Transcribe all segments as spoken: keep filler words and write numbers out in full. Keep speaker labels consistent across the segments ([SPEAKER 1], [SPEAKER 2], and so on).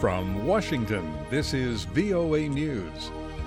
[SPEAKER 1] From Washington, this is V O A News.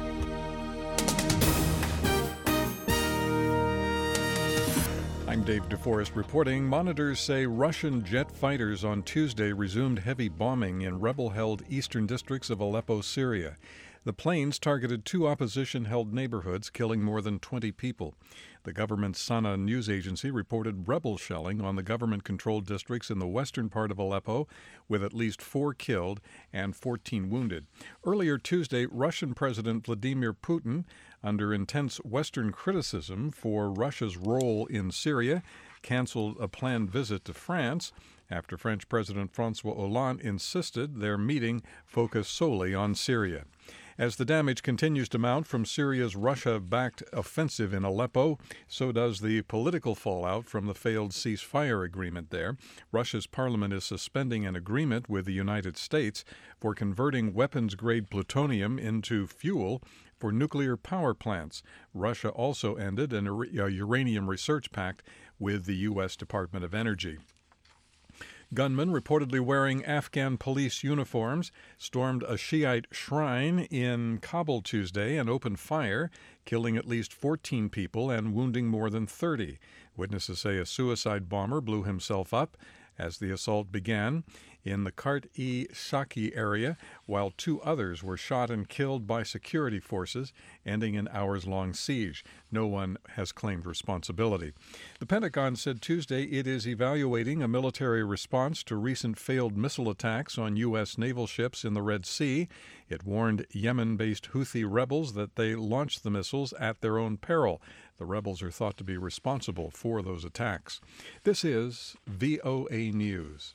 [SPEAKER 1] I'm Dave DeForest reporting. Monitors say Russian jet fighters on Tuesday resumed heavy bombing in rebel-held eastern districts of Aleppo, Syria. The planes targeted two opposition-held neighborhoods, killing more than twenty people. The government's Sana news agency reported rebel shelling on the government-controlled districts in the western part of Aleppo, with at least four killed and fourteen wounded. Earlier Tuesday, Russian President Vladimir Putin, under intense Western criticism for Russia's role in Syria, canceled a planned visit to France after French President François Hollande insisted their meeting focus solely on Syria. As the damage continues to mount from Syria's Russia-backed offensive in Aleppo, so does the political fallout from the failed ceasefire agreement there. Russia's parliament is suspending an agreement with the United States for converting weapons-grade plutonium into fuel for nuclear power plants. Russia also ended an, a uranium research pact with the U S Department of Energy. Gunmen reportedly wearing Afghan police uniforms stormed a Shiite shrine in Kabul Tuesday and opened fire, killing at least fourteen people and wounding more than thirty. Witnesses say a suicide bomber blew himself up as the assault began in the Kart-e-Shaki area, while two others were shot and killed by security forces, ending an hours-long siege. No one has claimed responsibility. The Pentagon said Tuesday it is evaluating a military response to recent failed missile attacks on U S naval ships in the Red Sea. It warned Yemen-based Houthi rebels that they launched the missiles at their own peril. The rebels are thought to be responsible for those attacks. This is V O A News.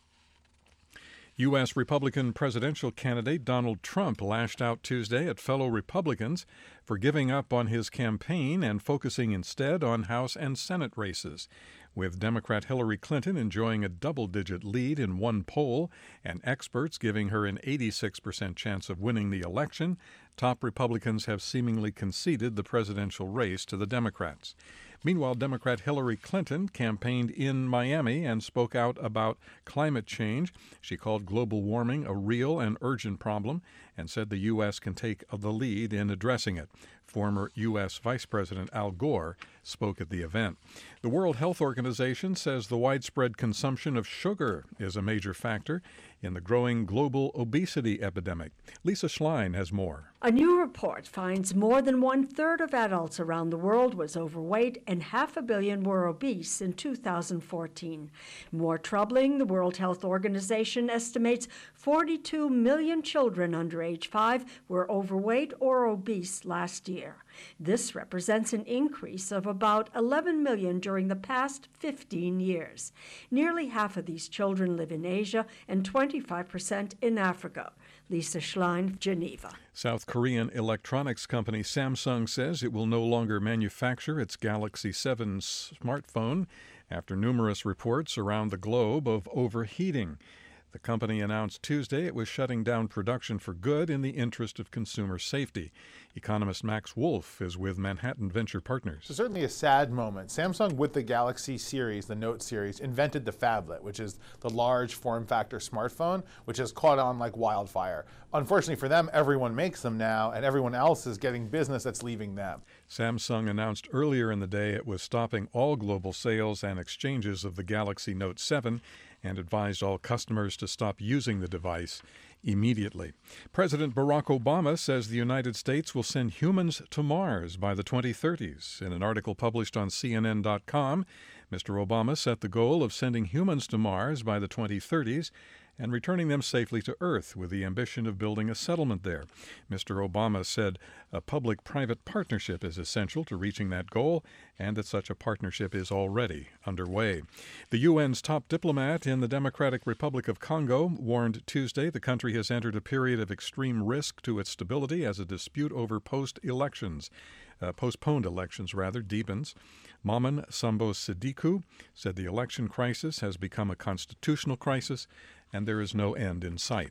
[SPEAKER 1] U S Republican presidential candidate Donald Trump lashed out Tuesday at fellow Republicans for giving up on his campaign and focusing instead on House and Senate races. With Democrat Hillary Clinton enjoying a double-digit lead in one poll and experts giving her an eighty-six percent chance of winning the election, top Republicans have seemingly conceded the presidential race to the Democrats. Meanwhile, Democrat Hillary Clinton campaigned in Miami and spoke out about climate change. She called global warming a real and urgent problem and said the U S can take the lead in addressing it. Former U S Vice President Al Gore spoke at the event. The World Health Organization says the widespread consumption of sugar is a major factor in the growing global obesity epidemic. Lisa Schlein has more.
[SPEAKER 2] A new report finds more than one-third of adults around the world was overweight and half a billion were obese in two thousand fourteen. More troubling, the World Health Organization estimates forty-two million children under age five were overweight or obese last year. This represents an increase of about eleven million during the past fifteen years. Nearly half of these children live in Asia and twenty-five percent in Africa. Lisa Schlein, Geneva.
[SPEAKER 1] South Korean electronics company Samsung says it will no longer manufacture its Galaxy seven smartphone after numerous reports around the globe of overheating. The company announced Tuesday it was shutting down production for good in the interest of consumer safety. Economist Max Wolf is with Manhattan Venture Partners.
[SPEAKER 3] So certainly a sad moment. Samsung, with the Galaxy series, the Note series, invented the phablet, which is the large form factor smartphone, which has caught on like wildfire. Unfortunately for them, everyone makes them now, and everyone else is getting business that's leaving them.
[SPEAKER 1] Samsung announced earlier in the day it was stopping all global sales and exchanges of the Galaxy Note seven and advised all customers to stop using the device immediately. President Barack Obama says the United States will send humans to Mars by the twenty thirties. In an article published on C N N dot com, Mister Obama set the goal of sending humans to Mars by the twenty thirties and returning them safely to Earth with the ambition of building a settlement there. Mister Obama said a public-private partnership is essential to reaching that goal and that such a partnership is already underway. The U N's top diplomat in the Democratic Republic of Congo warned Tuesday the country has entered a period of extreme risk to its stability as a dispute over post-elections. Uh, postponed elections, rather, deepens. Maman Sambo Sidiku said the election crisis has become a constitutional crisis and there is no end in sight.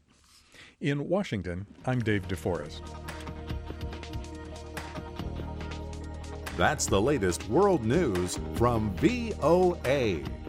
[SPEAKER 1] In Washington, I'm Dave DeForest.
[SPEAKER 4] That's the latest world news from V O A.